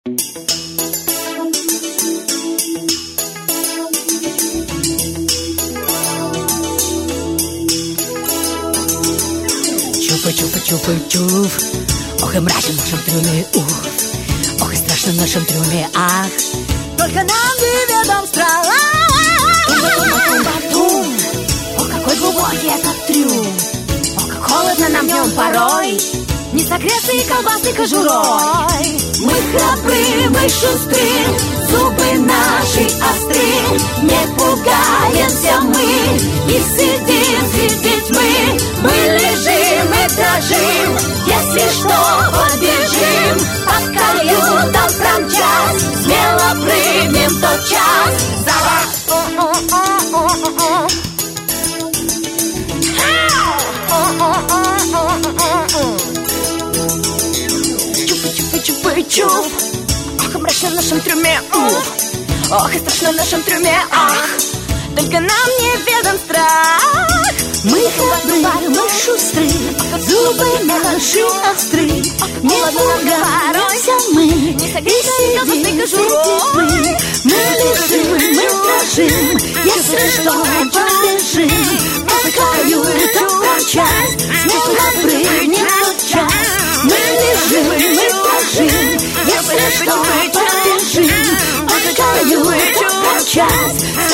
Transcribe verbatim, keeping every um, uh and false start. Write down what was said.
Чуфа-чуфа-чуфа-чуф. Ох, и мрачно в нашем трюме, ух. Ох, и страшно в нашем трюме, ах. Только нам неведом страх. Тум-тум-тум-тум. Ох, какой глубокий этот трюм. Ох, как холодно нам днем порой. Не согреться и колбасой кожурой. Мы храбры, мы шустры, зубы наши остры. Не пугаемся мы и сидим среди тьмы. Мы лежим и дрожим, если что, побежим. Под каютом промчась, смело прыгнем тотчас. За Чуф-чуф-чуф-чуф. Ох, и мрачно в нашем трюме, ух. Ох, и страшно в нашем трюме, ах. Только нам неведом страх. Мы храбры, мы шустры, зубы наши остры. Не пугаемся мы и сидим среди тьмы. Мы лежим, мы дрожим, если что, побежим. Под каютом промчась, смело прыгнем тотчас. Мы лежим, мы дрожим, если что, побежим. Под каютом промчась,